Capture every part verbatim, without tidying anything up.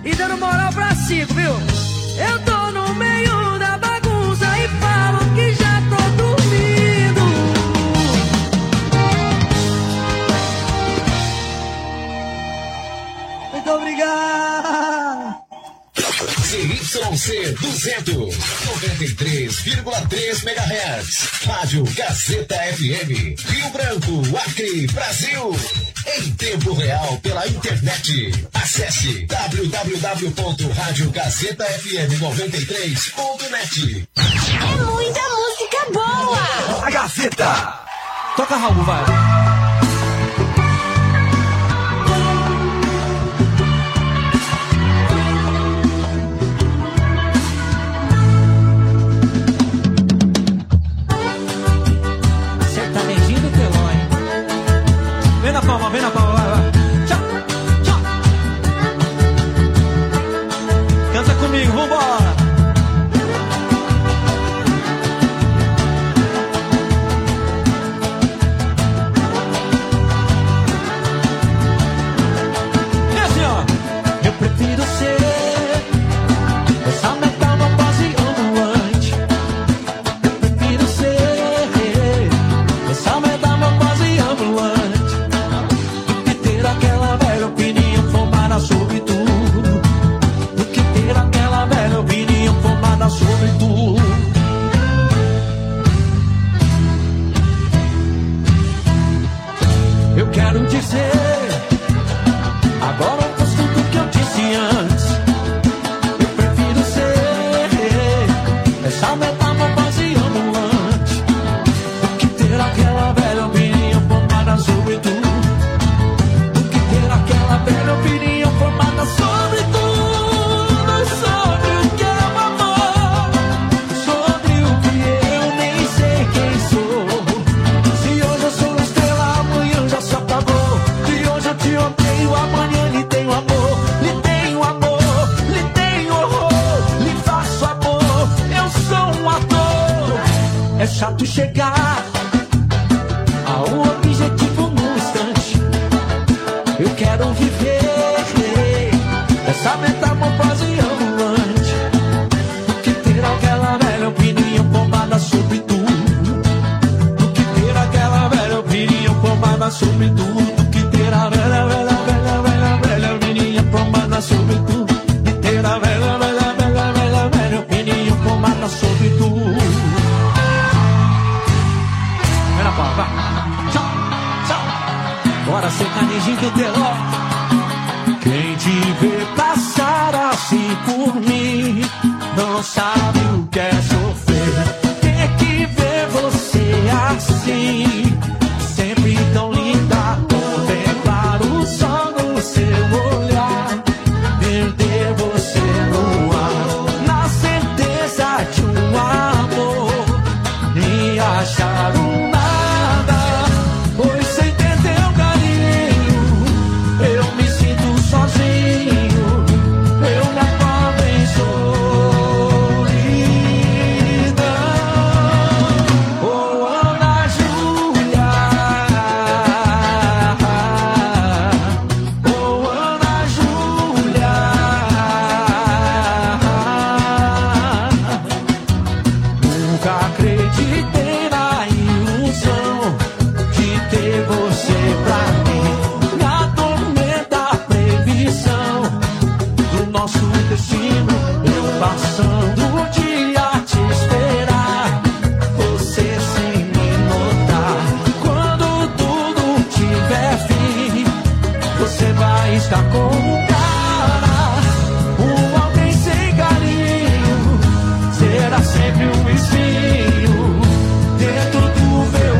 e dando moral pra cinco, viu? Eu tô no meio da bagunça e falo que já tô dormindo. Muito obrigado. C Y C duzentos, noventa e três vírgula três megahertz. Rádio Gazeta F M. Rio Branco, Acre, Brasil. Em tempo real pela internet. Acesse w w w ponto rádio gazeta f m noventa e três ponto net. É muita música boa. A Gazeta. Toca, Raul, vai. Vem na palma, vem na palma, vai, vai. Tchau, tchau. Canta comigo, vambora. E assim, ó. Eu prefiro ser essa metamorfose ambulante. Eu prefiro ser essa metamorfose ambulante. Aquela velha opinião formada sobre tudo. Do que ter aquela velha opinião formada sobre tudo. Eu quero dizer, agora eu faço tudo que eu disse antes. Eu prefiro ser essa metamorfose ambulante. Do que ter aquela velha opinião formada sobre tudo. Aquela velha opinião formada sobre tudo, sobre o que é o amor, sobre o que eu nem sei quem sou. Se hoje eu sou estrela, amanhã já se apagou. Se hoje eu te odeio, amanhã lhe tenho amor, lhe tenho amor, lhe tenho horror, lhe faço amor. Eu sou um ator. É chato chegar a um objetivo num instante. Eu quero viver essa metamorfose ambulante. Do que ter aquela velha opinião formada sobre tudo. Do que ter aquela velha opinião formada sobre tudo. Do que ter a velha, velha, velha, velha, velha opinião formada sobre tudo. De ter a velha, velha, velha, velha, velha opinião formada sobre tudo. Vem na palma, vai. Tchau, tchau. Bora sertanejinho do teló. Quem te vê passar assim por mim não sabe o que é sofrer. Ter que ver você assim, sempre tão linda. Contemplar o sol no seu olhar, perder você no ar, na certeza de um amor e achar um nada. Pois sem ter teu carinho eu me sinto sozinho, eu me afogo em solidão. Oh, Ana Júlia, oh, Ana Júlia, nunca acreditei na ilusão de ter você pra mim. Na tormenta, previsão do nosso destino, eu passando o dia a te esperar, você sem me notar. Quando tudo tiver fim, você vai estar com um cara, um alguém sem carinho. Será sempre um espinho dentro do meu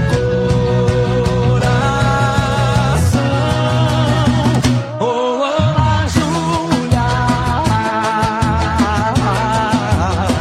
coração. Oh, Ana Júlia,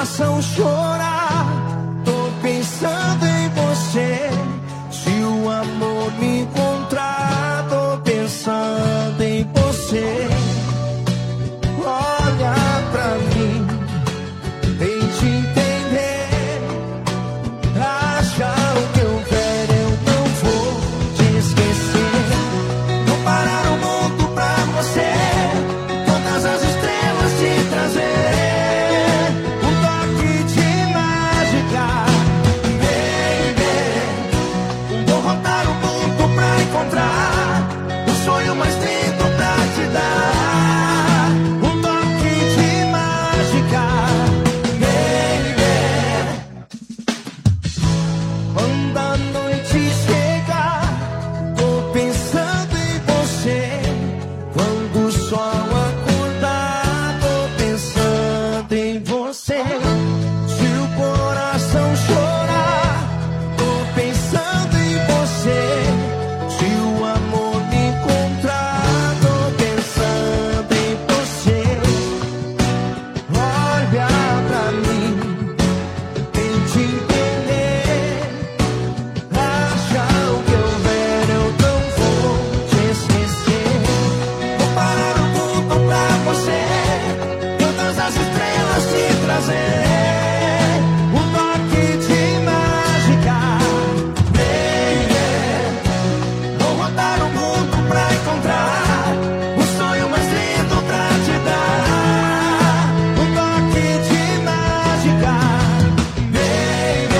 coração chorar. Tô pensando em você. Se o amor me encontrar, tô pensando em você. Olha pra mim, tente entender. Acha o que eu quero, eu não vou te esquecer. Vou parar o mundo pra você, todas as estrelas te trazer. Um toque de mágica, baby. Vou rodar o mundo pra encontrar o sonho mais lindo pra te dar. Um toque de mágica, baby. Quando a noite chegar, tô pensando em você. Quando o sol acordar, tô pensando em você. Se o coração chorar, tô pensando em você. Se o amor me encontrar, tô pensando em você. Olha pra mim, tente entender. Acha o que eu ver, eu não vou te esquecer. Vou parar o mundo pra você, todas as estrelas te trazer. Um toque de mágica, baby. Vou rodar o mundo pra encontrar o sonho mais lindo pra te dar. Um toque de mágica, baby.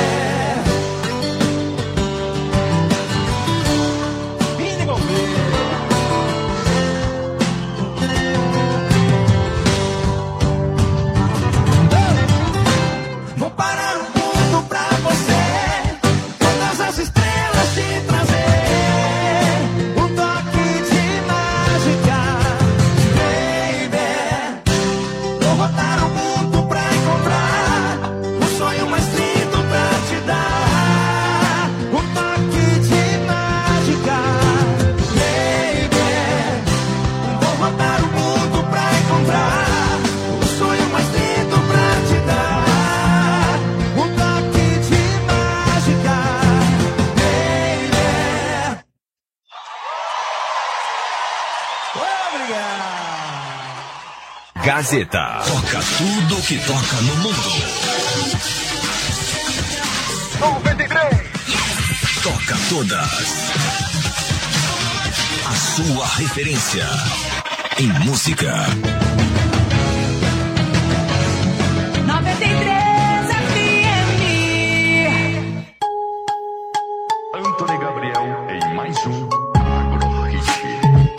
Vou parar o mundo pra você, todas as estrelas te trazer. Um toque de mágica, baby. Vou rodar o mundo pra encontrar o sonho mais lindo pra te dar. Um toque de mágica, baby. Vou rodar o mundo pra encontrar o sonho mais lindo pra te dar. Um toque de mágica, baby. Obrigado. Gazeta. Toca tudo que toca no mundo. noventa e três. Toca todas. A sua referência em música. noventa e três F M. Antônio Gabriel em mais um Agro Hit.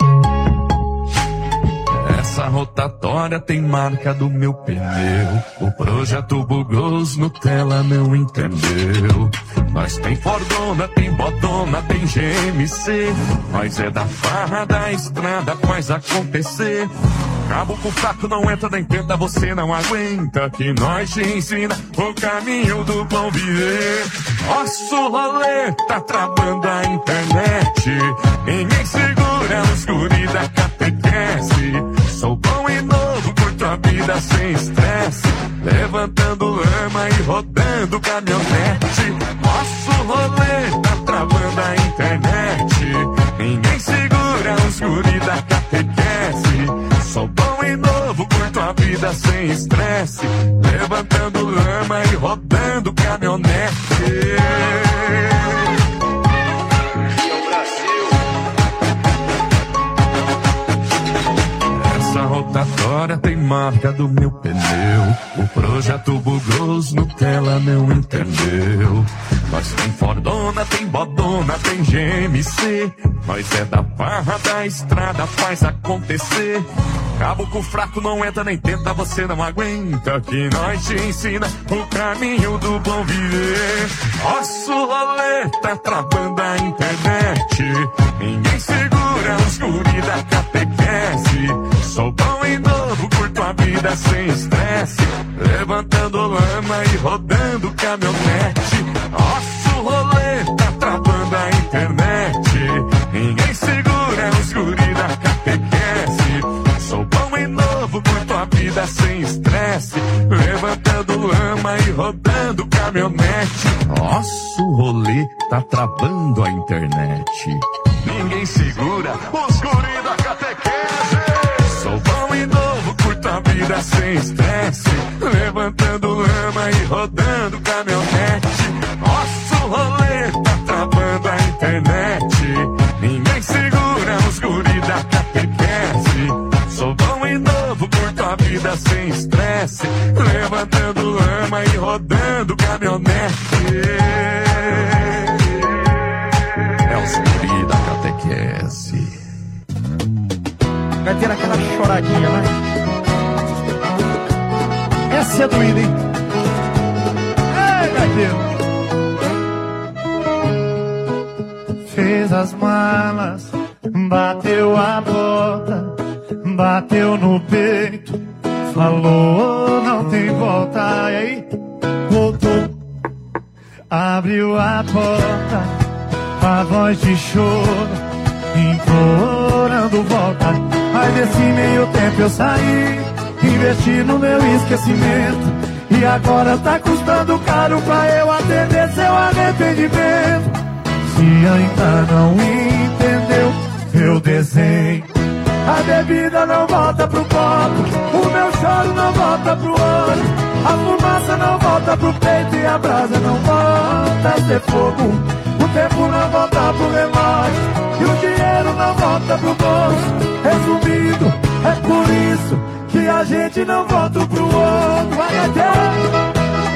Essa rotatória tem marca do meu pneu. O projeto bugou, os Nutella não entendeu. Mas tem Fordona, tem Botona, tem G M C. Nós é da farra da estrada, faz acontecer. Cabo com fraco não entra nem tenta, você não aguenta. Que nós te ensina o caminho do bom viver. Nosso rolê tá travando a internet. Ninguém segura os guri da catequese. Sou bom e novo, curto a vida sem estresse. Levantando lama e rodando caminhonete. Nosso rolê tá travando a internet. Ninguém segura os guri da catequese. Sou bom e novo, curto a vida sem estresse. Levantando lama e rodando caminhonete. Essa rotatória tem marca do meu pneu. O projeto bugou, os Nutella não entendeu. Nós tem Fordona, tem Bodona, tem G M C. Nós é da barra da estrada, faz acontecer. Cabo com fraco não entra nem tenta, você não aguenta. Que nós te ensina o caminho do bom viver. Nosso rolê tá travando a internet. Ninguém segura os guri da catequese. Sou bom e novo, curto a vida sem estresse. Levantando lama e rodando caminhonete. Nosso rolê tá travando a internet. Ninguém segura os guri da catequese. Sou bom e novo, curto a vida sem estresse. Levantando lama rodando caminhonete. Nossa, o rolê tá travando a internet. Ninguém segura os guri da catequese. Sou bom e novo, curto a vida sem estresse. Levantando lama e rodando caminhonete. Nossa, o rolê tá travando a internet. Ninguém segura os guri da catequese. Sou bom e novo, curto a vida sem estresse. Levantando lama e rodando caminhonete. É os guri da catequese. Vai ter aquela choradinha, né? Essa é doída, hein? Ei, gaiteiro! Fez as malas, bateu a porta, bateu no peito, falou não tem volta. E aí, voltou, abriu a porta, a voz de choro, implorando volta. Mas nesse meio tempo eu saí, investi no meu esquecimento, e agora tá custando caro pra eu atender seu arrependimento. Se ainda não entendeu meu desenho, a bebida não volta pro copo, o meu choro não volta pro olho, a fumaça não volta pro peito e a brasa não volta a ser fogo. O tempo não volta pro relógio e o dinheiro não volta pro bolso. Resumindo, é por isso que a gente não volta pro outro. Vai até...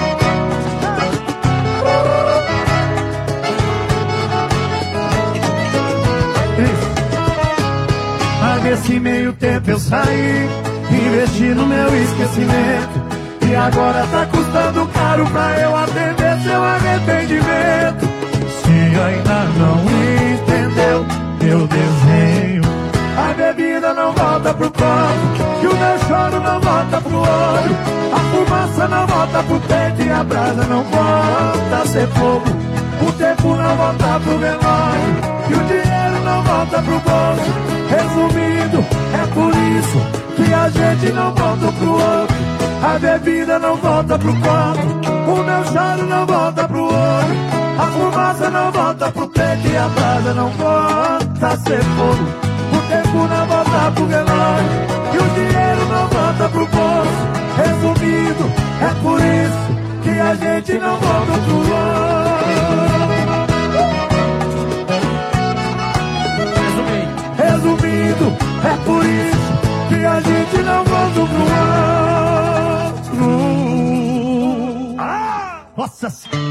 Mas nesse meio tempo eu saí, investi no meu esquecimento, e agora tá custando caro pra eu atender seu arrependimento. Se ainda não entendeu meu desenho, a bebida não volta pro copo, e o meu choro não volta pro olho, a fumaça não volta pro peito e a brasa não volta a ser fogo. O tempo não volta pro relógio e o dinheiro não volta pro bolso. Resumindo, é por isso que a gente não volta pro outro. A bebida não volta pro copo, o meu choro não volta pro olho, a fumaça não volta pro peito e a brasa não volta a ser fogo. O tempo não volta pro relógio e o dinheiro não volta pro bolso. Resumindo, é por isso que a gente não volta pro outro. Resumindo, é por isso que a gente não volta pro outro. Ah, nossa!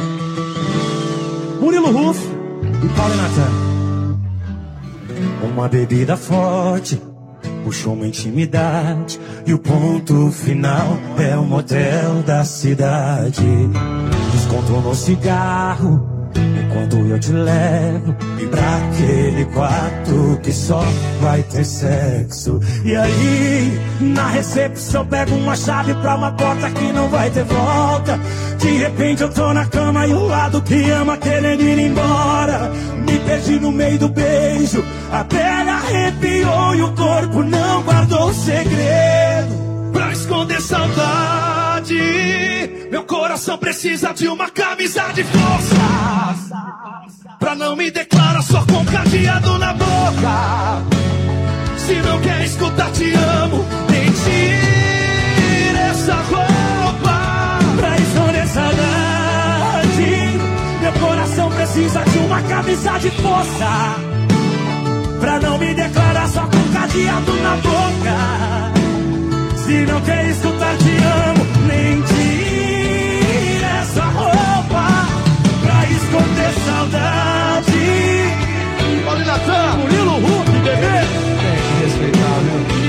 Murilo Russo e Paulo Natan. Uma bebida forte puxou uma intimidade, e o ponto final é o motel da cidade. Desconto no cigarro enquanto eu te levo e pra aquele quarto que só vai ter sexo. E aí, na recepção pego uma chave pra uma porta que não vai ter volta. De repente eu tô na cama e o lado que ama querendo ir embora. Me perdi no meio do beijo, a pele arrepiou e o corpo não guardou segredo. Pra esconder saudade, meu coração precisa de uma camisa de força, pra não me declarar só com cadeado na boca. Se não quer escutar te amo, nem tira essa roupa. Pra esconder saudade, meu coração precisa de uma camisa de força, pra não me declarar só com cadeado na boca. Se não quer escutar te amo, nem tira essa roupa, pra esconder saudade. Paulo Natan, Murilo Russo, bebê. Tem que respeitar, viu?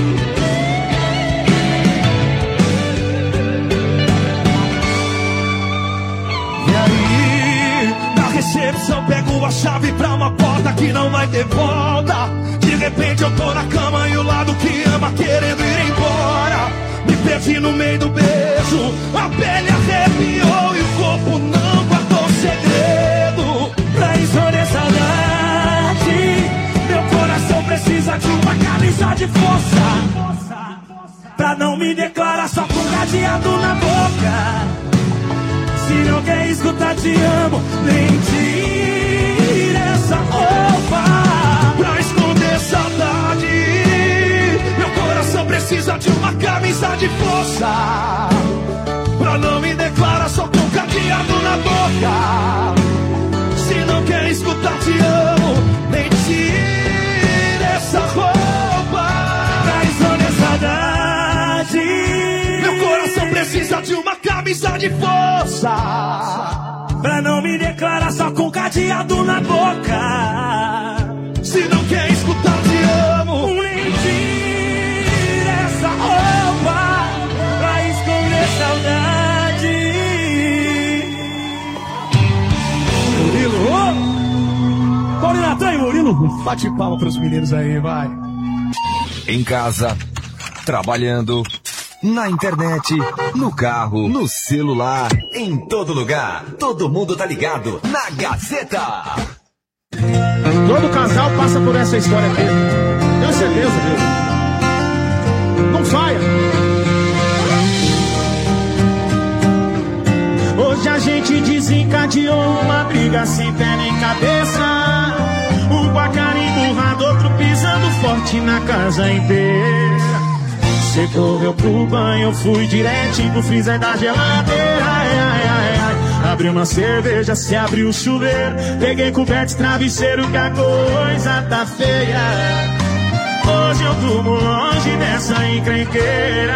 E aí, na recepção pego a chave pra uma porta que não vai ter volta. De repente eu tô na cama e o lado que ama querendo ir embora. Me perdi no meio do beijo, a pele arrepiou e o corpo não guardou segredo. Pra esconder saudade, meu coração precisa de uma camisa de força, pra não me declarar só com cadeado na boca. te amo. Nem tira essa roupa pra esconder saudade. Meu coração precisa de uma camisa de força pra não me declarar só com cadeado na boca. Se não quer escutar te amo, nem tira essa roupa pra esconder saudade. Meu coração precisa de uma camisa de força pra não me declarar só com cadeado na boca. Se não quer escutar te amo, nem tira essa roupa pra esconder saudade. Murilo, oh! Paulinho Natan e Murilo, bate palma pros meninos aí, vai. Em casa, trabalhando, na internet, no carro, no celular, em todo lugar. Todo mundo tá ligado na Gazeta. Todo casal passa por essa história aqui. Tenho certeza, viu? Não falha. Hoje a gente desencadeou uma briga sem pé nem cabeça. Um com a cara emburrada, outro pisando forte na casa inteira. Você correu pro banho, eu fui direto pro freezer da geladeira. Ai, ai, ai, ai. Abri uma cerveja, se abriu o chuveiro. Peguei coberto e travesseiro que a coisa tá feia. Hoje eu durmo longe dessa encrenqueira.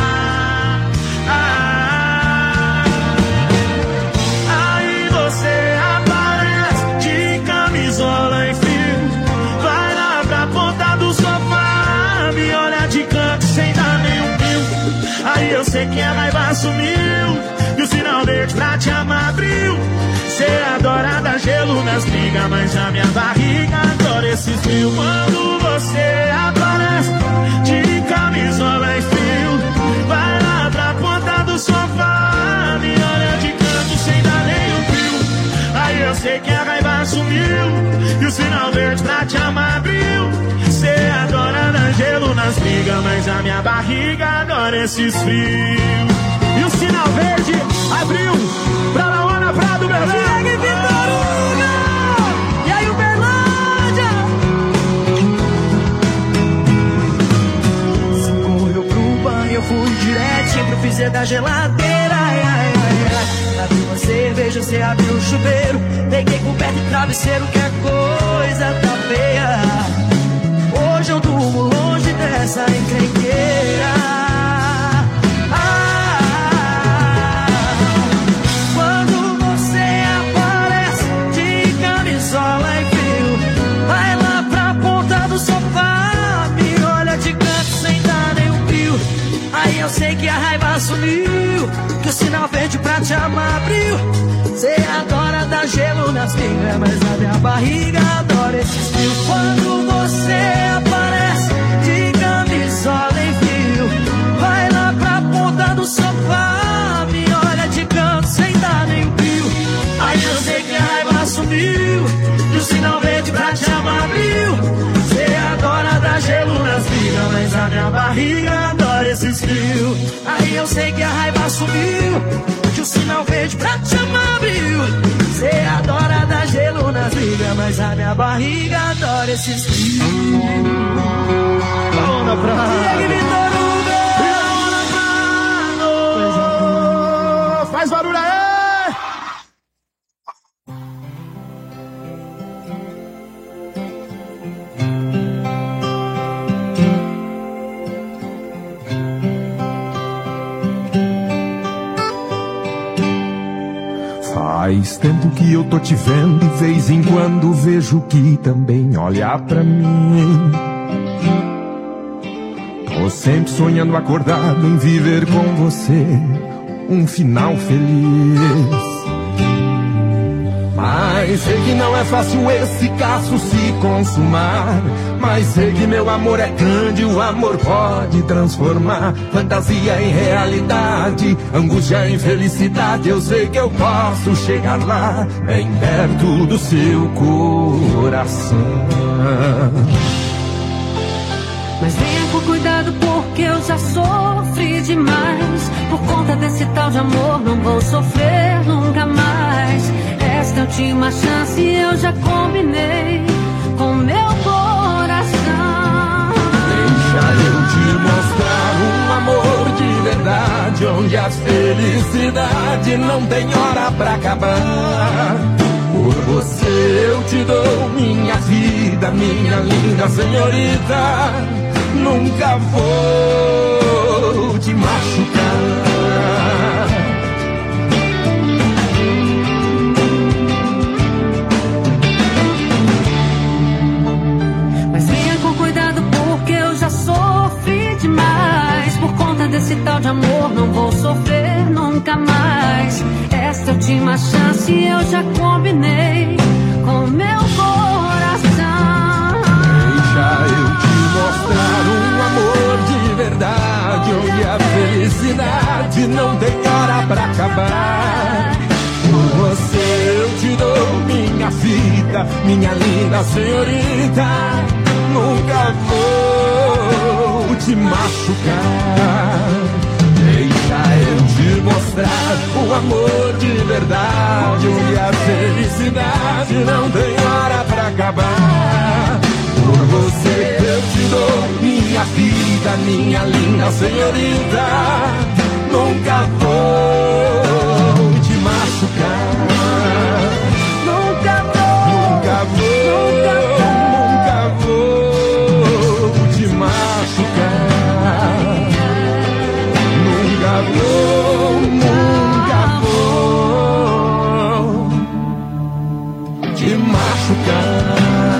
Ah, aí você aparece de camisola e frio. Vai lá pra ponta do sofá, me olha de canto sem dar nenhum pio. Aí eu sei que a raiva sumiu e o sinal verde pra te amar abriu. Cê adora dar gelo nas brigas, mas a minha barriga adora esse frio. Quando você aparece de camisola e frio, vai lá pra ponta do sofá, me olha de canto sem dar nenhum pio. Aí eu sei que a raiva sumiu e o sinal verde pra te amar abriu. Cê adora dar gelo nas brigas, mas a minha barriga adora esses frios. E o sinal verde abriu pra Laona Prado, Berlândia. Segue Vitor Hugo! E aí, Uberlândia? Você correu pro banho, eu fui direto pro freezer da geladeira. Ai, ai, ai, ai. Abri uma cerveja, você abriu o chuveiro. Peguei coberto e travesseiro que a coisa tá feia. Hoje eu durmo longe dessa encrenqueira. Eu sei que a raiva sumiu, que o sinal verde pra te amar abriu. Cê adora dar gelo nas brigas, mas a minha barriga adora esses frios. Quando você aparece de camisola em fio, vai lá pra ponta do sofá, me olha de canto sem dar nem pio. Aí eu sei que a raiva sumiu, que o sinal verde pra te amar abriu. Cê adora dar gelo nas brigas, mas a minha barriga adora esses frios. Aí eu sei que a raiva sumiu, que o sinal verde pra te amar abriu. Cê adora dar gelo nas brigas, mas a minha barriga adora esses frios. Laona Prado. Segue Vitor Hugo! Laona Prado. Faz barulho aí! Faz tempo que eu tô te vendo e vez em quando vejo que também olha pra mim. Tô sempre sonhando acordado em viver com você um final feliz. Mas sei que não é fácil esse caso se consumar. Mas sei que meu amor é grande, o amor pode transformar fantasia em realidade, angústia em felicidade. Eu sei que eu posso chegar lá, bem perto do seu coração. Mas venha com cuidado porque eu já sofri demais. Por conta desse tal de amor não vou sofrer nunca mais. última chance eu já combinei com meu coração. Deixa eu te mostrar um amor de verdade, onde a felicidade não tem hora pra acabar. Por você eu te dou minha vida, minha linda senhorita. Nunca vou te machucar. Mas venha com cuidado porque eu já sofri demais. Por conta desse tal de amor não vou sofrer nunca mais. Esta última chance eu já combinei com meu coração. Deixa eu te mostrar um amor de verdade, onde a felicidade não tem hora pra acabar. Por você eu te dou minha vida, minha linda senhorita. Nunca vou te machucar. Deixa eu te mostrar o amor de verdade, onde a felicidade não tem hora pra acabar. Por você eu te dou minha vida, minha linda senhorita. Nunca vou te machucar. Nunca vou, Nunca vou, nunca vou te machucar. Nunca vou, nunca vou te machucar.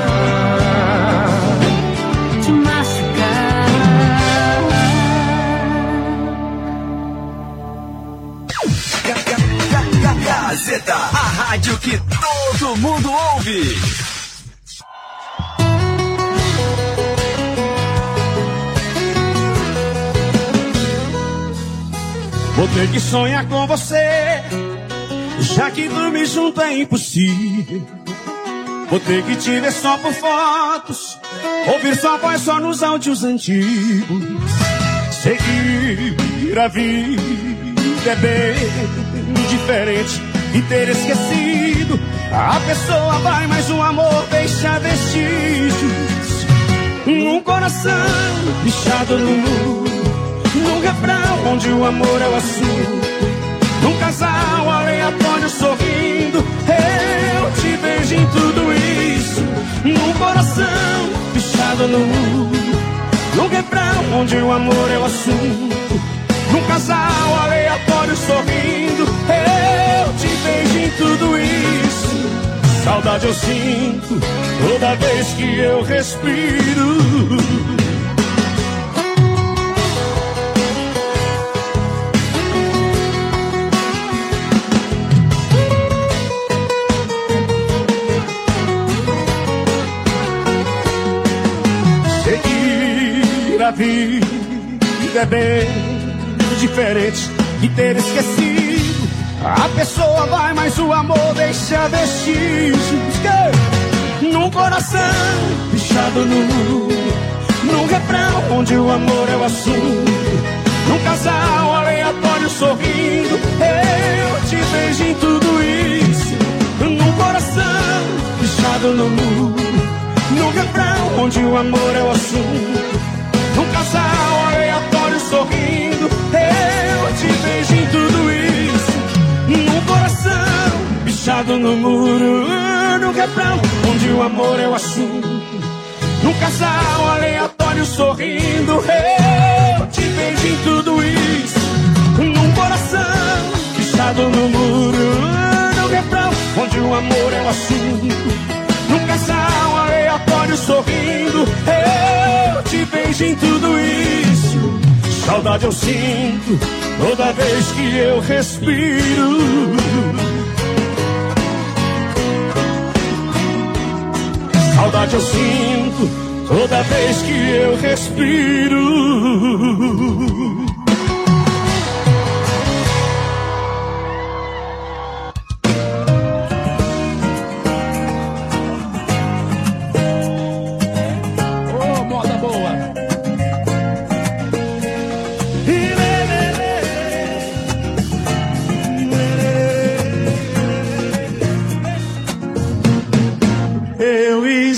te machucar. Gazeta, a rádio que todo mundo ouve. Vou ter que sonhar com você, já que dormir junto é impossível. Vou ter que te ver só por fotos, ouvir sua voz só nos áudios antigos. Seguir a vida é bem diferente e ter esquecido. A pessoa vai, mas o amor deixa vestígios. Num coração bichado no muro, num refrão onde o amor é o assunto. Num casal aleatório sorrindo, eu te vejo em tudo isso. Num coração bichado no muro, num refrão onde o amor é o assunto. Num casal aleatório sorrindo, eu te vejo em tudo isso. Saudade eu sinto toda vez que eu respiro. Seguir a vida é bem diferente e ter esquecido. A pessoa vai, mas o amor deixa vestígios. Num coração bichado no muro, num refrão onde o amor é o assunto. Num casal aleatório sorrindo, eu te vejo em tudo isso. Num coração bichado no muro, num refrão onde o amor é o assunto. Num casal aleatório sorrindo, eu te vejo em tudo isso. Num coração bichado no muro, num refrão onde o amor é o assunto. Num casal aleatório sorrindo, eu te vejo em tudo isso. Num coração bichado no muro, num refrão onde o amor é o assunto. Num casal aleatório sorrindo, eu te vejo em tudo isso. Saudade eu sinto toda vez que eu respiro. Saudade eu sinto toda vez que eu respiro.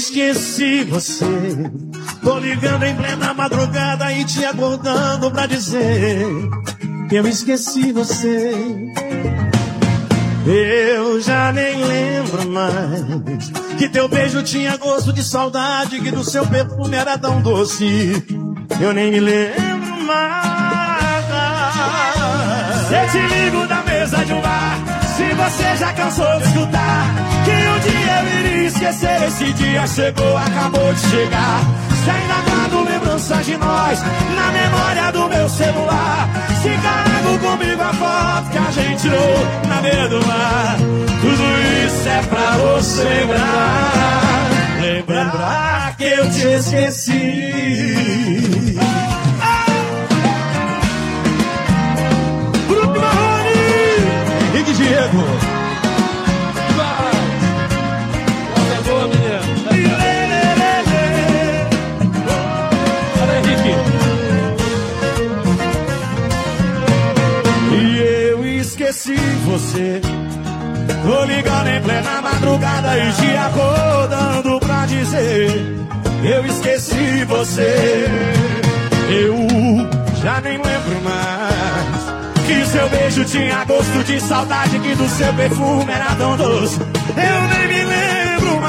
esqueci você. Tô ligando em plena madrugada e te acordando pra dizer que eu esqueci você. Eu já nem lembro mais que teu beijo tinha gosto de saudade, que do seu perfume era tão doce. Eu nem me lembro mais. Eu te ligo da mesa de um bar, se você já cansou de escutar que um dia eu iria esquecer. Esse dia chegou, acabou de chegar. Se ainda guardo lembranças de nós na memória do meu celular, se carrego comigo a foto que a gente tirou na beira do mar. Tudo isso é pra você lembrar, lembrar que eu te esqueci. Grupo Marrone, Henrique Diego. Nossa, boa, menina. Olha, Henrique. E eu esqueci você. Tô ligando em plena madrugada e te acordando pra dizer eu esqueci você. Eu já nem lembro mais que seu beijo tinha gosto de saudade, que do seu perfume era tão doce. Eu nem me lembro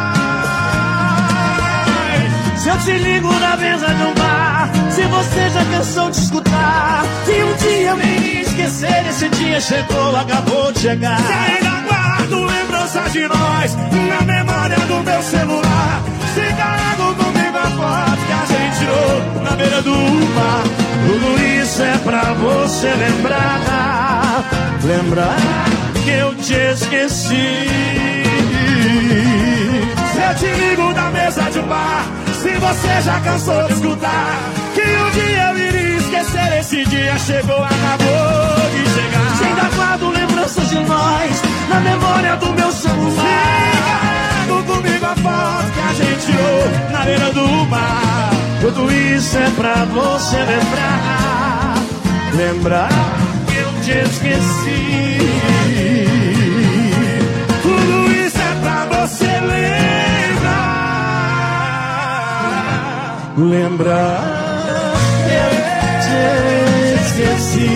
mais. Se eu te ligo na mesa de um bar, se você já cansou de escutar que um dia eu nem ia esquecer. Esse dia chegou, acabou de chegar. Se ainda guardo lembranças de nós na memória do meu celular, se carrego comigo a foto que a gente tirou na beira do mar. Tudo isso é pra você lembrar, lembrar que eu te esqueci. Se eu te ligo da mesa de um bar, se você já cansou de escutar que um dia eu iria esquecer. Esse dia chegou, acabou de chegar. Se ainda guardo lembranças de nós na memória do meu celular, se carrego comigo a foto que a gente tirou na beira do mar. Tudo isso é pra você lembrar, lembrar que eu te esqueci. Tudo isso é pra você lembrar, lembrar que eu te esqueci.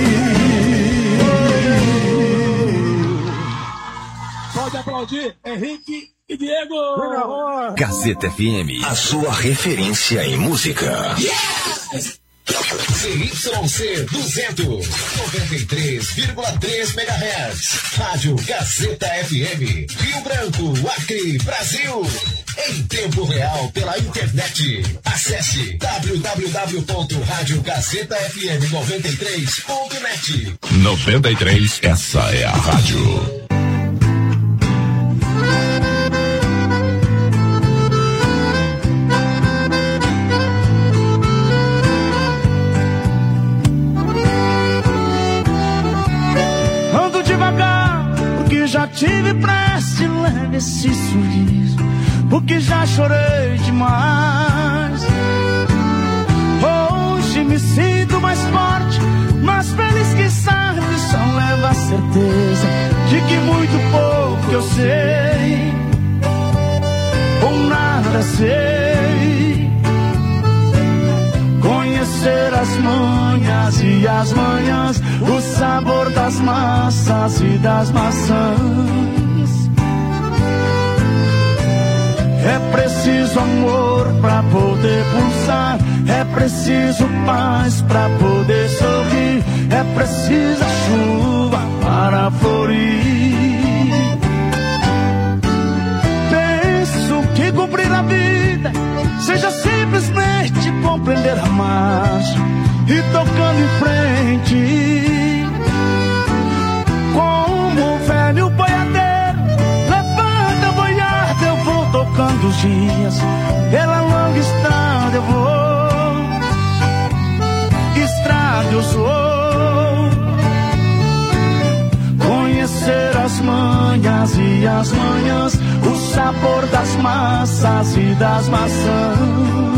Pode aplaudir, Henrique e Diego. Gazeta F M, a sua referência em música. Yes! C Y C duzentos, noventa e três vírgula três megahertz. Rádio Gazeta F M, Rio Branco, Acre, Brasil. Em tempo real pela internet. Acesse w w w ponto rádio gazeta f m noventa e três ponto net. noventa e três, essa é a rádio. Já tive pressa, leve esse sorriso, porque já chorei demais. Hoje me sinto mais forte, mais feliz que sabe. Só leva a certeza de que muito pouco eu sei, ou nada sei. Conhecer as manhas e as manhãs, o sabor das massas e das maçãs. É preciso amor pra poder pulsar, é preciso paz pra poder sorrir, é preciso chuva para florir. Penso que cumprir a vida seja simplesmente compreender a marcha e tocando em frente, como um velho boiadeiro. Levanta, boiada, eu vou tocando os dias, pela longa estrada eu vou, estrada eu sou. Conhecer as manhas e as manhãs, o sabor das massas e das maçãs.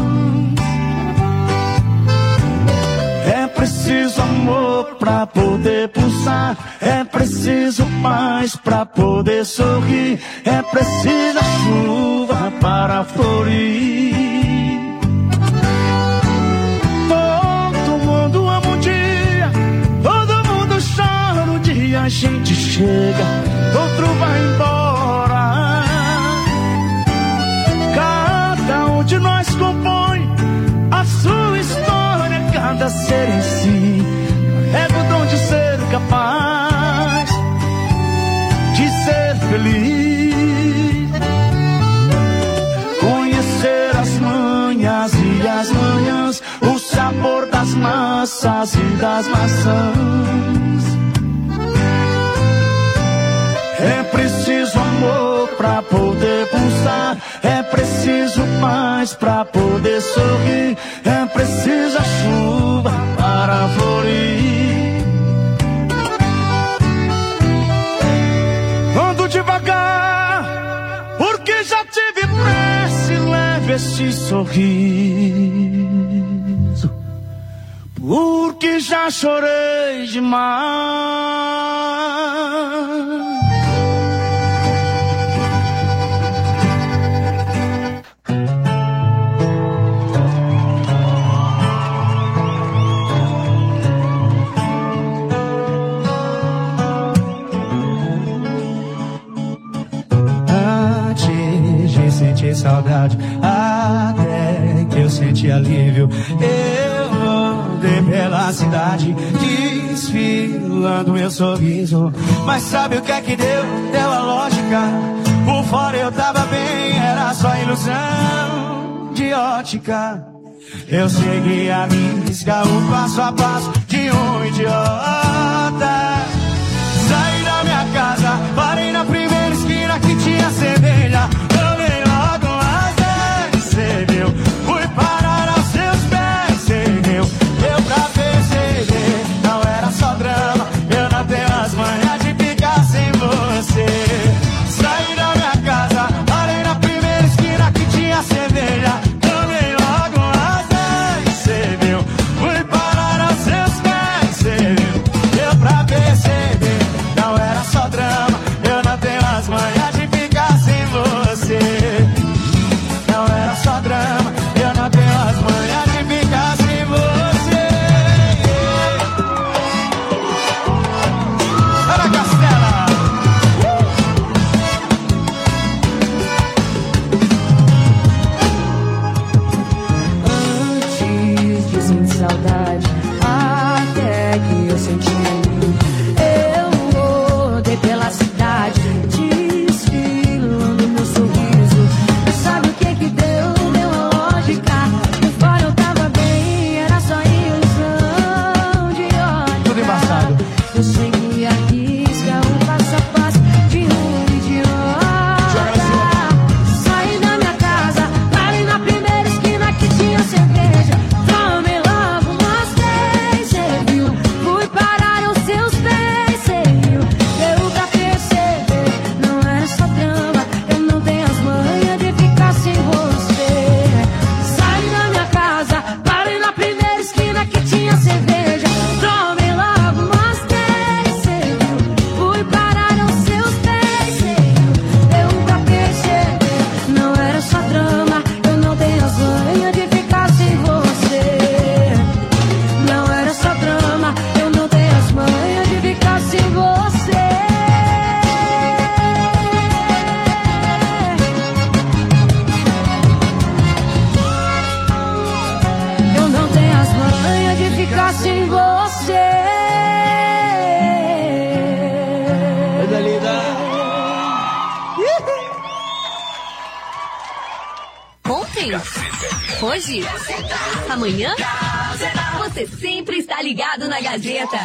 É preciso amor pra poder pulsar, é preciso paz pra poder sorrir, é preciso chuva para florir. Todo mundo ama um dia, todo mundo chora um dia. A gente chega, outro vai embora. Cada um de nós compõe a sua história, cada ser em si carrega o dom de ser capaz de ser feliz. Conhecer as manhas e as manhãs, o sabor das massas e das maçãs. É preciso amor pra poder pulsar, é preciso paz pra poder sorrir, é preciso a chuva para florir. Ando devagar, porque já tive pressa, leve este sorriso, porque já chorei demais. Senti saudade, até que eu senti alívio. Eu andei pela cidade, desfilando meu sorriso. Mas sabe o que é que deu? Deu a lógica. Por fora eu tava bem, era só ilusão de ótica. Eu segui a risca, o passo a passo de um idiota. Saí da minha casa, parei na primeira esquina que tinha cerveja. Fui parar aos seus pés, seguiu. Deu pra perceber, não era só drama. Eu não tenho as manhas de ficar sem você. Saí da minha casa, parei na primeira esquina que tinha cerveja. Tomei logo as dez, seguiu. Fui parar aos seus pés, seguiu. Deu pra perceber, não era só drama. Eu não tenho as manhas de ficar sem você. Não era só drama, eu não tenho as manhas de ficar sem você. Ana Castela. Antes de sentir saudade, até que eu senti eu rodei pela cidade, desfilando meu sorriso. Sabe o que que deu? Deu a lógica. Por fora eu tava bem, era só ilusão de ótica. Tudo embaçado. Eu segui a risca, um passo a passo de um idiota. Saí da minha casa, parei na primeira esquina que tinha cerveja. Tomei logo umas três, cê viu? Fui parar aos seus pés, cê viu? Deu pra perceber, não era só drama. Eu não tenho as manhas de ficar sem você. Saí da minha casa, parei na primeira esquina que tinha cerveja. Tomei logo umas três, cê viu? Fui parar aos seus pés, cê viu? Deu pra perceber, não era só drama. Eu não tenho as manhas de ficar sem você. Não era só drama, eu não tenho as manhas de ficar sem você. Eu não tenho as manhas de ficar sem você. Coisa linda. Ontem, hoje, amanhã, você sempre está ligado na Gazeta.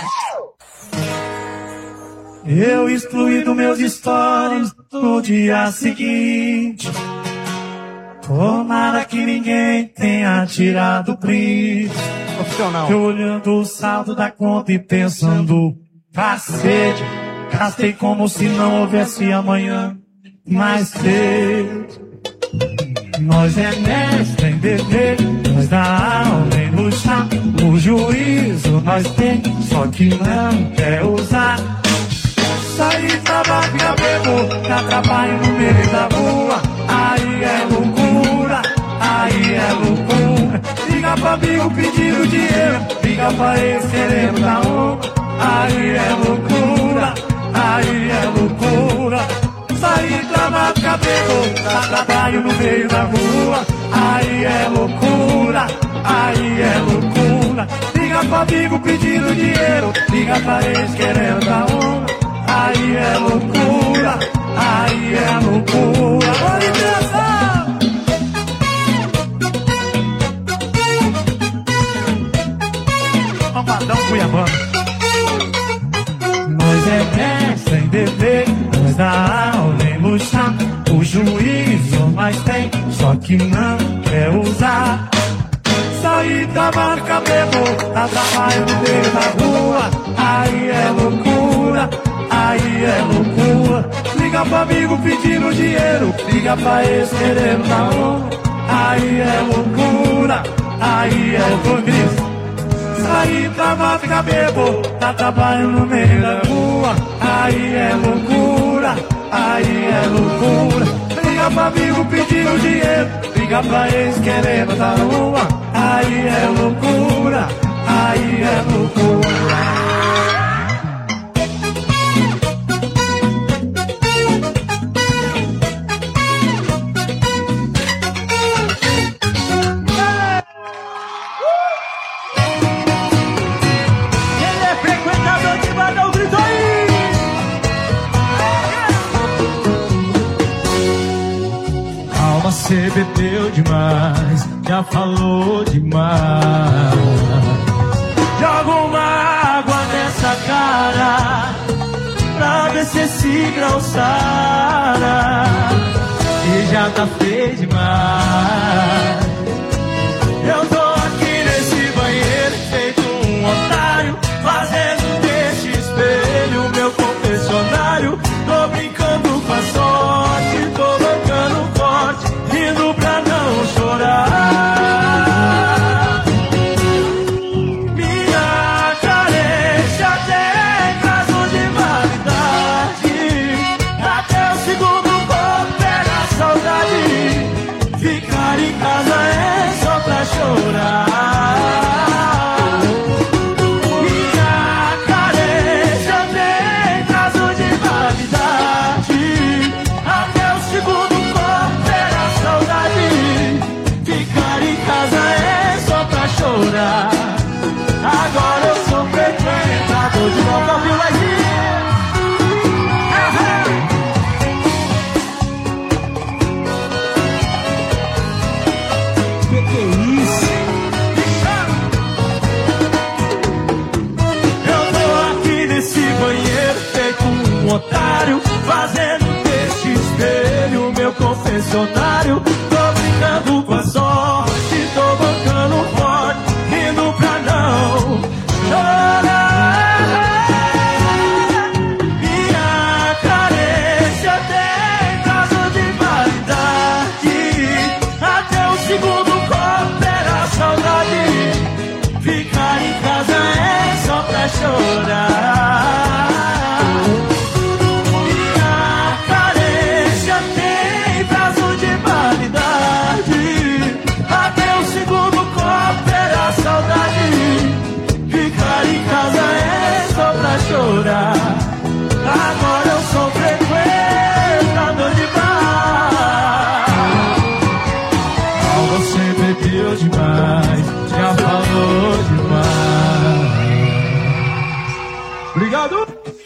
Eu excluí dos meus stories no dia seguinte. Tomara que ninguém tenha tirado print. Opcional. Eu olhando o saldo da conta e pensando, cacete, gastei como se não houvesse amanhã. Mais cedo, nós é mestre em beber, nós dá alma em luxar. O juízo nós tem, só que não quer usar. Saí pra máquina, bebo, pra trabalho no meio da rua. Aí é louco. Liga pra amigo pedindo dinheiro, liga pra ex querendo dar uma. Aí é loucura, aí é loucura. Sair pra marcar bebo, dá trabalho no meio da rua. Aí é loucura, aí é loucura. Liga pra amigo pedindo dinheiro, liga pra ex querendo dar uma. Aí é loucura, aí é loucura. Olha essa! Malvadão Cuiabano. Nós é quem sem dever, nós dá aula em luxar. O juiz mais tem, só que não quer usar. Sair da marca bebo, dá trabalho no meio da rua. Aí é loucura, aí é loucura. Liga pra amigo pedindo dinheiro, liga pra ex querendo dar uma. Aí é loucura, aí é loucura. Sair pra máfia bebo, dá trabalho no meio da rua. Aí é loucura, aí é loucura. Liga pra amigo pedindo dinheiro, liga pra ex querendo dar uma. Aí é loucura, aí é loucura. Você bebeu demais, já falou demais. Joga uma água nessa cara, pra ver se esse grau sara. E já tá feio demais. Eu tô aqui nesse banheiro feito um otário, fazendo desse espelho meu confessionário. Tô brincando com a sorte, tô bancando forte, rindo pra não chorar. Minha carência tem caso de validade, até o segundo corpo pega a saudade. Ficar em casa é só pra chorar. Minha carência tem caso de validade, até o segundo chorar. Agora eu sou frequentador de volta ao vivo aqui. Que que é isso? Eu tô aqui nesse banheiro feito um otário, fazendo deste espelho meu confessionário. Tô brincando com a sorte, tô bancando forte, rindo pra não chorar. Minha carência tem prazo de validade, até o segundo copo era saudade. Ficar em casa é só pra chorar. Minha carência tem prazo de validade, até o segundo copo era saudade. Ficar em casa é só pra chorar. Agora eu sou frequentador de bar. Você bebeu demais, já falou demais. Obrigado.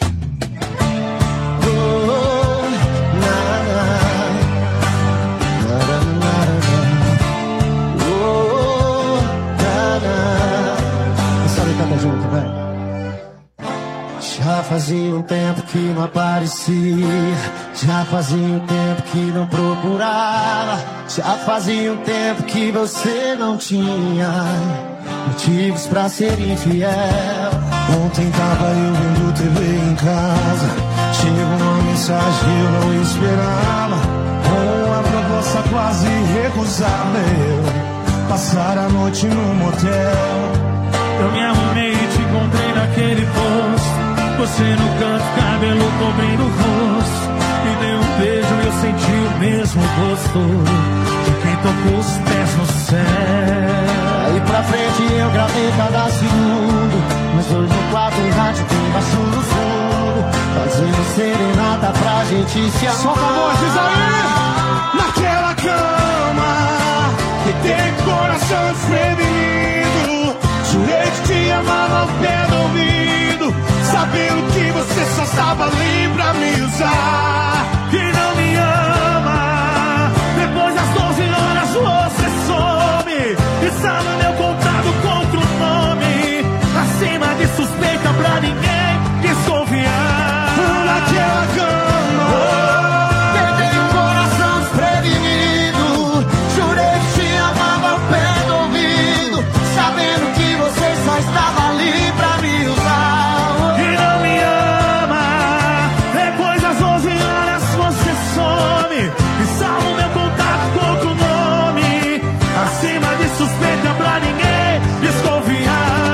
Já fazia um tempo que não aparecia, já fazia um tempo que não procurava, já fazia um tempo que você não tinha motivos pra ser infiel. Ontem tava eu vendo T V em casa, chegou uma mensagem que eu não esperava, com uma proposta quase recusável, passar a noite no motel. Eu me arrumei e te encontrei naquele posto, você no canto, cabelo cobrindo o rosto. Me deu um beijo e eu senti o mesmo gosto de quem tocou os pés no céu. Aí pra frente eu gravei cada segundo. Mas hoje no quarto o rádio tem baixo no fundo, fazendo serenata pra gente se amar. Solta a voz, diz aí! Naquela cama que tem coração desprevenido, jurei que te amava ao pé do ouvido, sabendo que você só estava ali pra me usar. Que não me ama, depois das doze horas você some, está no meu contato contra o nome, acima de suspeita pra ninguém desconfiar. Naquela cama que tem um coração desprevenido, jurei que te amava ao pé do ouvido, sabendo que você só estava ali pra me usar. Que não me ama, depois das doze horas você some, e salva o meu contato com outro nome, acima de suspeita pra ninguém desconfiar.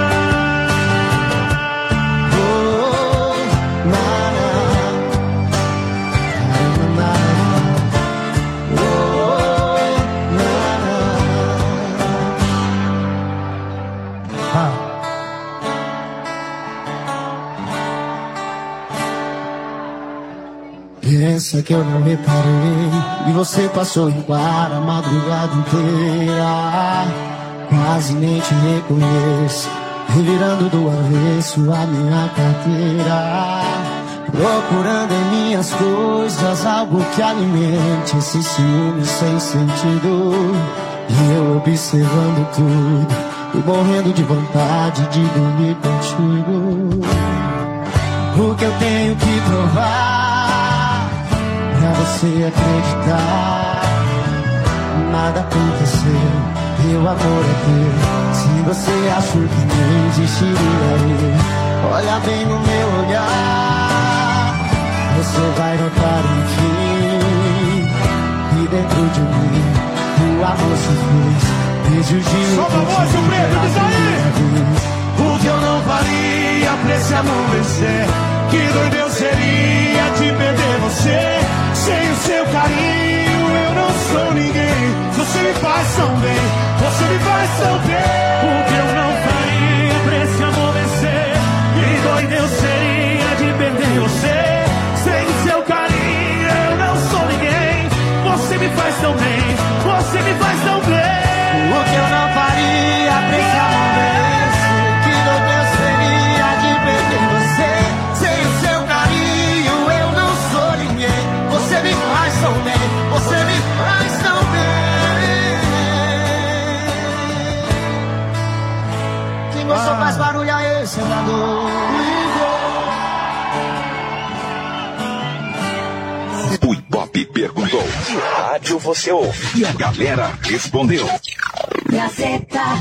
Pensa que eu não reparei, e você passou em claro a madrugada inteira. Quase nem te reconheço, revirando do avesso a minha carteira, procurando em minhas coisas algo que alimente esse ciúme sem sentido. E eu observando tudo e morrendo de vontade de dormir contigo. O que eu tenho que provar pra você acreditar? Nada aconteceu, meu amor é teu. Se você achou que nem existiria eu, olha bem no meu olhar, você vai notar enfim que dentro de mim o amor se fez. Beijo de solta a voz, o preto, diz aí! O que eu não faria pra esse amor vencer? Que doido eu seria de perder você. Sem o seu carinho eu não sou ninguém. Você me faz tão bem, você me faz tão bem. O que eu não faria pra esse amor vencer? Que doido eu seria de perder você. Sem o seu carinho eu não sou ninguém. Você me faz tão bem, você me faz tão bem. O que eu não faria pra esse amor vencer? Que doido eu seria de perder você. Sem o seu carinho eu não sou ninguém. Você me faz tão bem, você me faz tão bem. Quem gostou faz barulho aí, senador. O Ibope perguntou: que rádio você ouve? E a galera respondeu: Gazeta.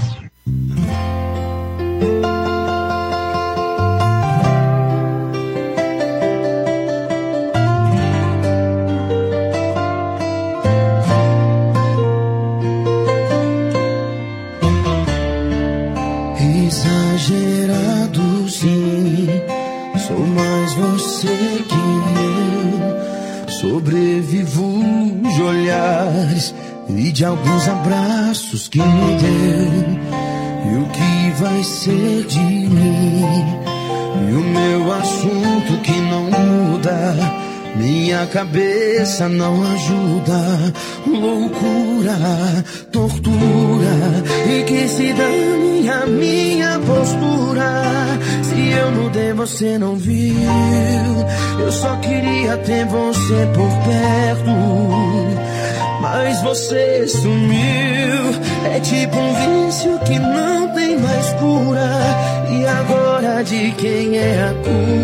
Exagerado sim, sou mais você que eu. Sobrevivo de olhares e de alguns abraços que me deu. E o que vai ser de mim? E o meu assunto que não muda, minha cabeça não ajuda. Loucura, tortura, e que se dane a minha postura. Se eu mudei você não viu, eu só queria ter você por perto, mas você sumiu. É tipo um vício que não tem mais cura. E agora de quem é a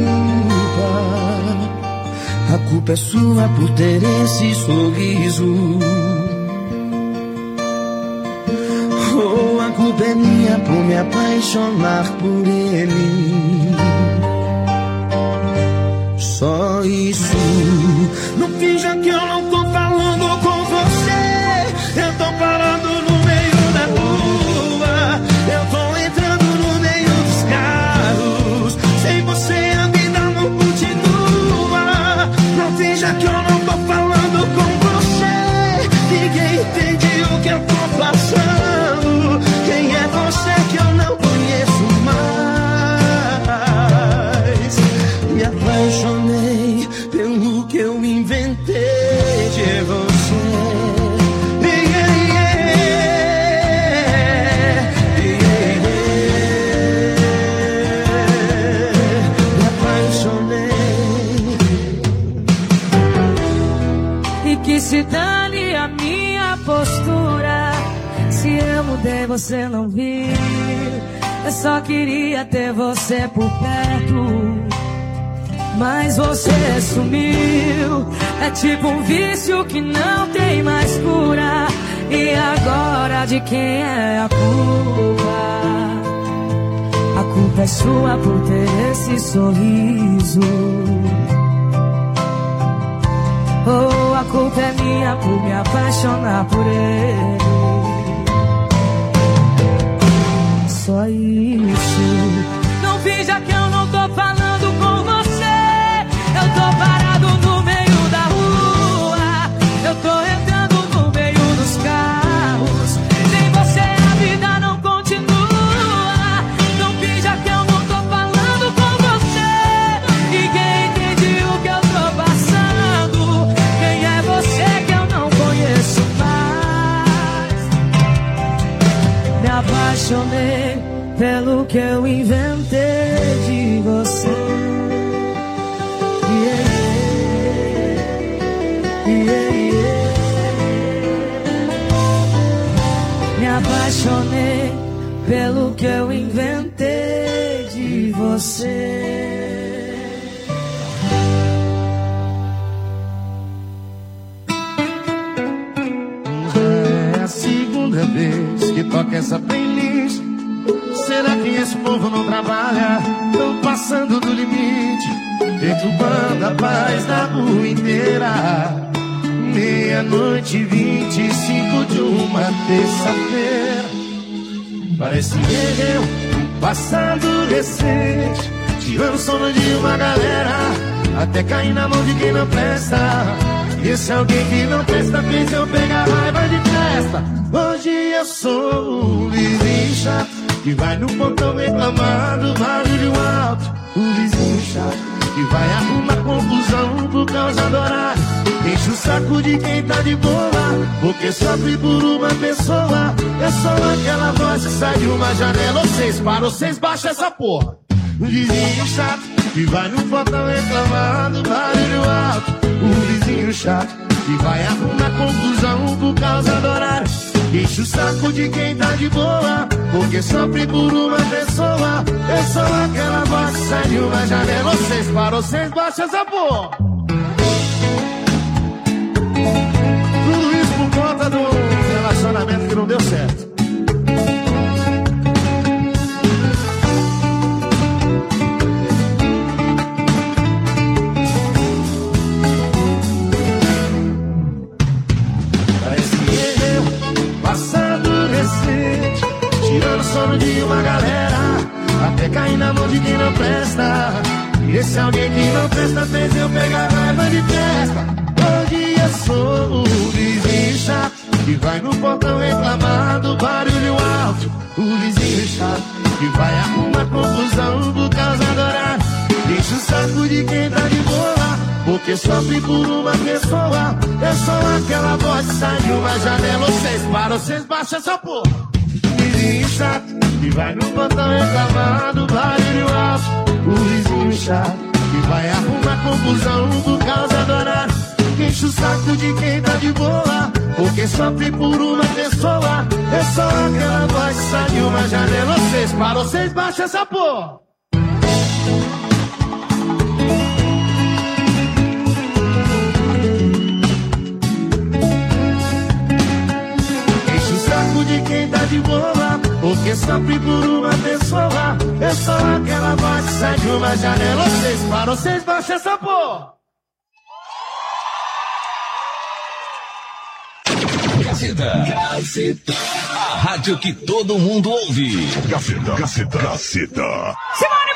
culpa? A culpa é sua por ter esse sorriso. Ou a culpa é minha por me apaixonar por ele. Só isso. Não finja que eu não tô falando com você. Eu tô parando no meio da rua. Eu tô entrando no meio dos carros. Sem você a vida não continua. Não finja que eu não tô falando com você. Ninguém entende o que eu tô passando. Quem é você? que eu inventei de você. Yeah, yeah, yeah, yeah. Me apaixonei. E que se dane a minha postura, se eu mudei você não viu. Eu só queria ter você por perto, mas você sumiu. É tipo um vício que não tem mais cura. E agora de quem é a culpa? A culpa é sua por ter esse sorriso. Ou oh, a culpa é minha por me apaixonar por ele. Só isso. Não finja que eu não tô falando com você. Eu tô parado no meio da rua. Eu tô entrando no meio dos carros. Sem você a vida não continua. Não finja que eu não tô falando com você. Ninguém entende o que eu tô passando. Quem é você que eu não conheço mais? Me apaixonei pelo que eu inventei de você. Yeah, yeah, yeah. Me apaixonei pelo que eu inventei de você. É a segunda vez que toca essa playlist. Será que esse povo não trabalha? Tão passando do limite, perturbando a paz da rua inteira. Meia-noite e vinte e cinco de uma terça-feira. Parece eu, um passado recente, tirando sono de uma galera, até cair na mão de quem não presta. E esse alguém que não presta fez eu pegar raiva de festa. Hoje eu sou o vizinho chato que vai no portão reclamando barulho alto. O vizinho chato que vai arrumar confusão por causa do horário. Enche o saco de quem tá de boa, porque sofre por uma pessoa. É só aquela voz que sai de uma janela. Vocês param, vocês baixam essa porra. O vizinho chato que vai no portão reclamando barulho alto. O vizinho chato que vai arrumar confusão por causa do horário. Enche o saco de quem tá de boa, porque sofre por uma pessoa. É só aquela voz que sai de uma janela. Vocês param, vocês baixam essa porra. Tudo isso por conta do relacionamento que não deu certo. Tirando sono de uma galera, até cair na mão de quem não presta. E esse alguém que não presta fez eu pegar raiva de festa. Hoje eu sou o vizinho chato que vai no portão reclamar do barulho alto. O vizinho chato que vai arrumar confusão por causa do horário. Deixa o saco de quem tá de boa, porque sofre por uma pessoa. É só aquela voz que sai de uma janela. Vocês param, vocês baixam essa porra. Vizinho chato que vai no portão reclamar do barulho alto. O vizinho chato que vai arrumar confusão por causa do horário. Enche o saco de quem tá de boa, porque sofre por uma pessoa. É só aquela voz que sai de uma janela. Vocês param, vocês baixam essa porra. De quem tá de boa, porque sofre por uma pessoa. É só aquela voz que sai de uma janela. Vocês param, vocês baixam essa porra. Gazeta. Gazeta. A rádio que todo mundo ouve. Gazeta. Gazeta. Gazeta. Simone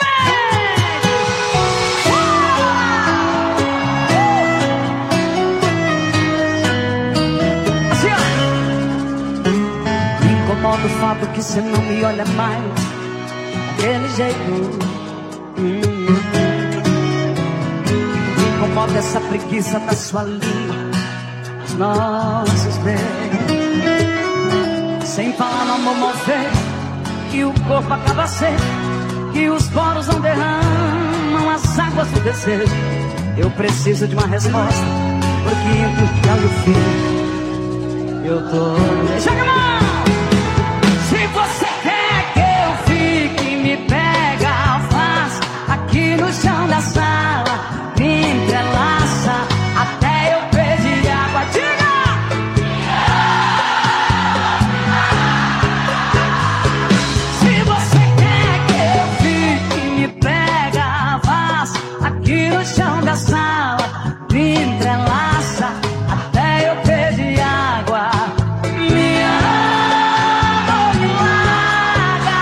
incomoda o fato que você não me olha mais daquele jeito. Me incomoda essa preguiça da sua língua, os nossos beijos. Sem falar no amor mover, que o corpo acaba seco, que os poros não derramam as águas do desejo. Eu preciso de uma resposta, porque entre o tchau e o fim eu tô... Joga a mão! Se você quer que eu fique, me pega, faz aqui no chão da sala, me entrelaça até eu pedir água. Diga! Se você quer que eu fique, me pega, faz aqui no chão da sala, me entrelaça até eu pedir água. Me ama ou me larga.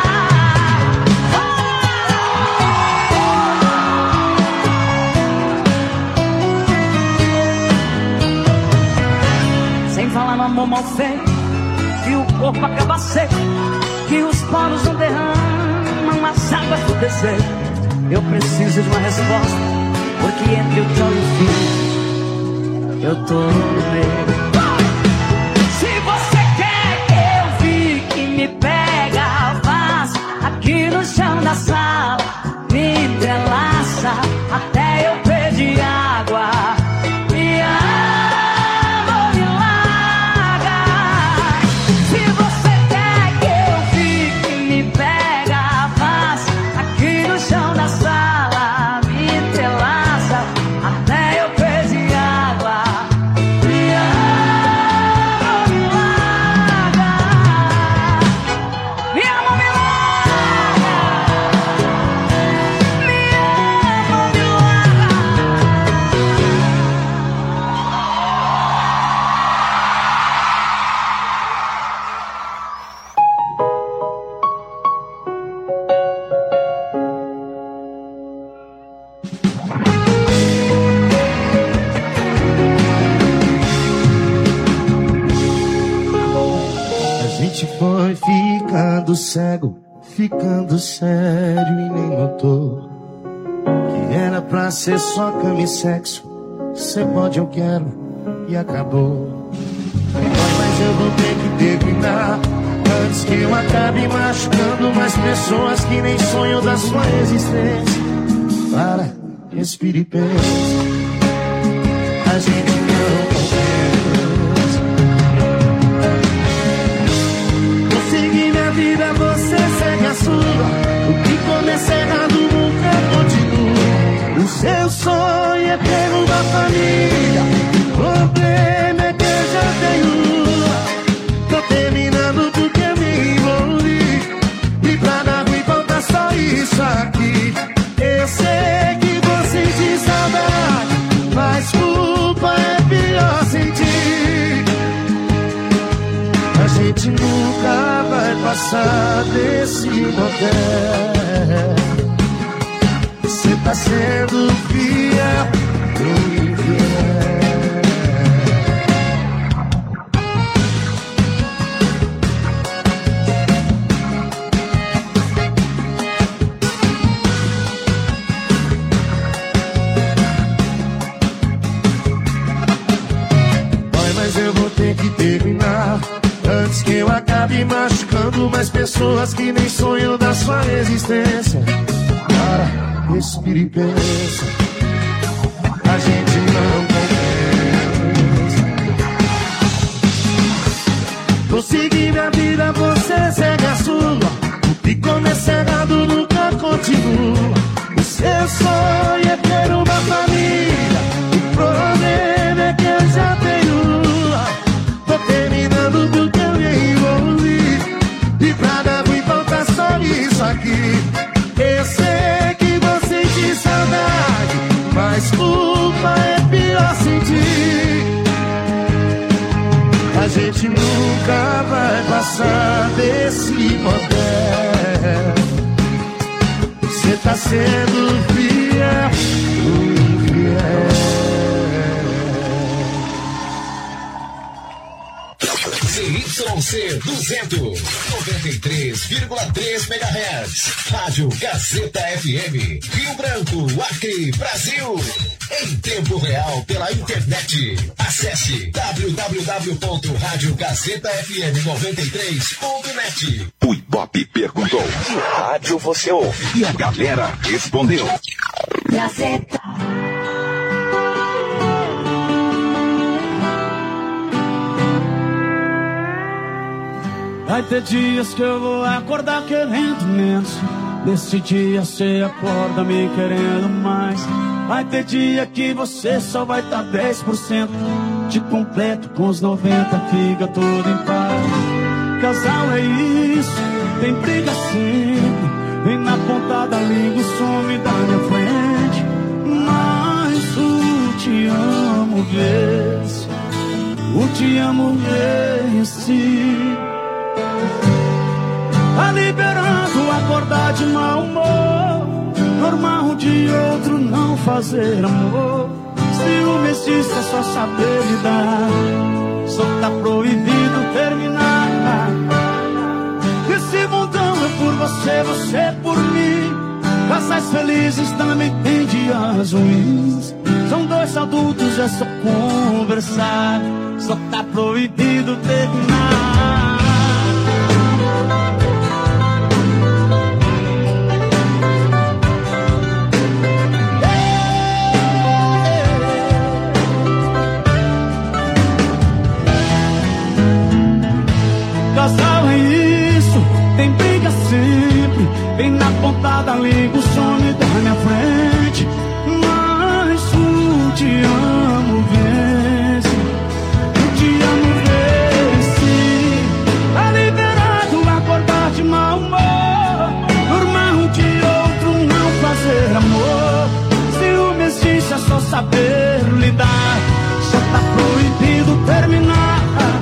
Sem falar no amor mal feito, que o corpo acaba seco, que os poros não derramam as águas do desejo. Eu preciso de uma resposta, porque entre o tchau e o fim eu tô no meio. Se você quer que eu fique, me pega, faz aqui no chão da sala, me entrelaça até eu pedir água. Me ama ou me larga. Se você quer que eu fique, me pega, faz aqui no chão da sala, me entrelaça até eu pedir água. Me ama ou me larga. Me ama ou me larga. Me ama ou me larga. A gente foi ficando cego, ficando sério e nem notou que era pra ser só cama e sexo. Cê pode, eu quero e acabou. Mas eu vou ter que terminar antes que eu acabe machucando mais pessoas que nem sonham da sua existência. Para, respire e pense. A gente não conversa. Vou seguir minha vida, você segue a sua. O que começa errado nunca continua. O seu sonho é ter uma família. O problema é que eu já tenho. Tô terminando porque eu me envolvi. E pra dar ruim falta só isso aqui. Eu sei que você sente saudade, mas culpa é pior sentir. A gente nunca vai passar desse motel. Você tá sendo fiel ou infiel. Vai, mas eu vou ter que terminar antes que eu acabe machucando mais pessoas que nem sonham da sua existência. Para, respire e pensa. A gente não conversa. Vou seguir minha vida, você segue a sua. E começa errado nunca continua. O seu sonho é ter uma família. O problema é que eu já tenho. Tô terminando porque eu me envolvi. E pra dar ruim falta só isso aqui. Eu sei que você sente saudade, mas culpa é pior sentir. A gente nunca vai passar desse motel. Você tá sendo fiel ou infiel. C Y C duzentos, noventa e três vírgula três megahertz. Rádio Gazeta F M. Rio Branco, Acre, Brasil. em tempo real pela internet. Acesse w w w ponto rádio gazeta f m noventa e três ponto net. O Ibope perguntou: que rádio você ouve? E a galera respondeu: Gazeta. Vai ter dias que eu vou acordar querendo menos. Nesse dia cê acorda me querendo mais. Vai ter dia que você só vai tá dez por cento. Te completo com os noventa, fica tudo em paz. Casal é isso, tem briga sempre. Vem na ponta da língua, some da minha frente. Mas o te amo vence, o te amo vence. Tá liberando acordar de mau humor. Normal um de outro não fazer amor. Ciúme existe, é só saber lidar. Só tá proibido terminar. Esse mundão é por você, você é por mim. Casais felizes também tem dias ruins. São dois adultos, é só conversar. Só tá proibido terminar. Casal é isso, tem briga sempre. Vem na ponta da língua, some da minha frente. Mas o te amo vence, o te amo vence. Tá liberado acordar de mau humor. Normal um de outro não fazer amor. Ciúme existe, é só saber lidar. Só tá proibido terminar.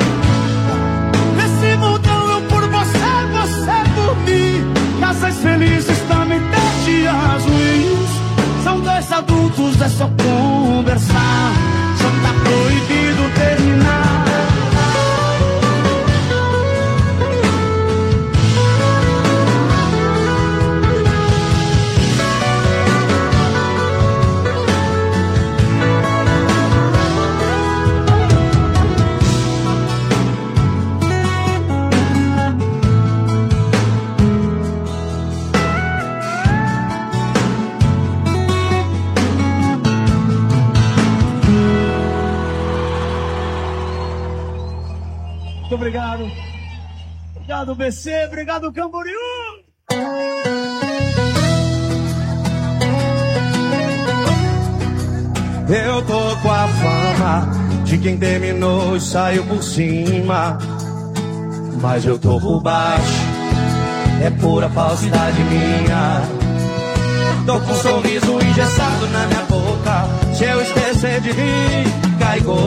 Casais felizes também tem dias ruins. São dois adultos, é só conversar. Só tá proibido terminar. Muito obrigado. Obrigado, B C. Obrigado, Camboriú. Eu tô com a fama de quem terminou e saiu por cima. Mas eu tô por baixo, é pura falsidade minha. Tô com um sorriso engessado na minha boca. Se eu esquecer de rir, cai gota.